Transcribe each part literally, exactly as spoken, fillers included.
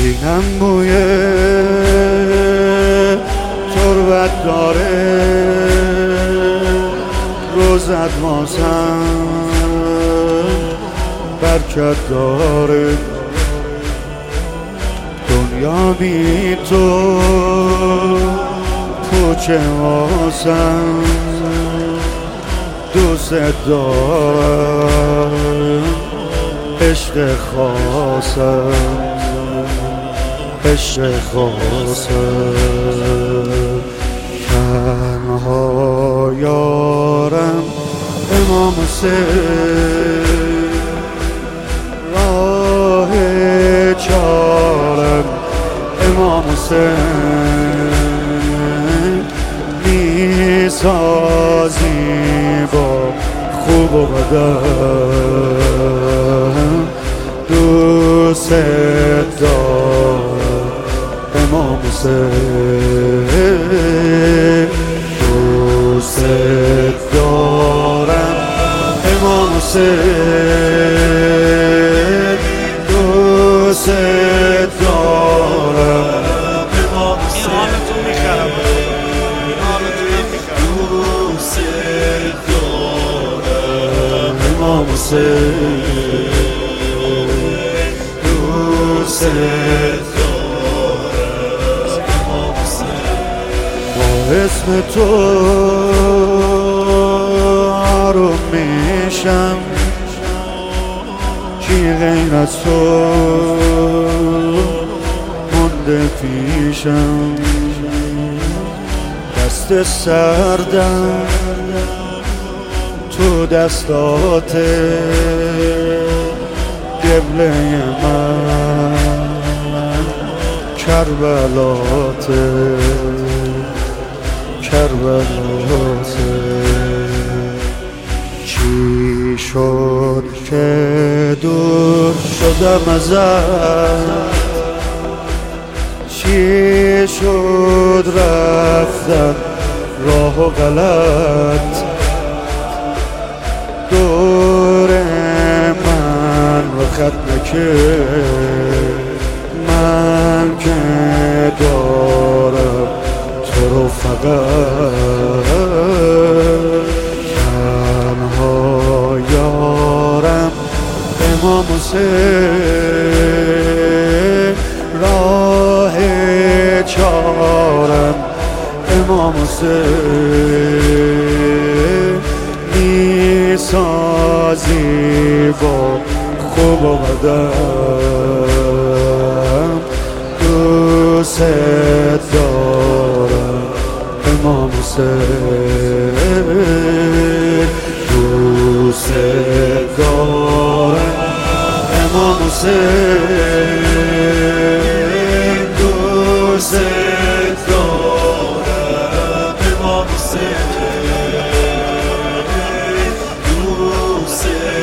سینم بوی تربت داره، روزت واسم برکت داره. دنیا بی تو پوچه واسم، دوست دارم عشق خاصم، عشق خاصم. تنها یارم امام حسین، راه چارم امام حسین. میسازی با خوب و بدم، دوست دارم امام حسین، دوست دارم امام حسین، دوست دارم امام حسین. دوست دارم امام حسین، دوست دارم امام حسین. با اسم تو آروم میشم، کی غیر از تو مونده پیشم. دست سردم تو دستاته، قبله من کربلاته، کربلاته. چی شد که دور شدم ازت، چی شد رفتم راه و غلط. دور من رو خط نکرد، من که دارم تو رو فقط. تنها یارم امام حسین، راه چارم امام حسین. میسازی با خوب و بدم، دوست دارم امام حسین، دوست دارم امام حسین، دوست دارم امام حسین، دوست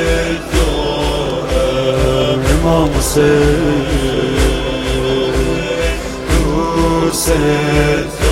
دارم امام حسین، دوست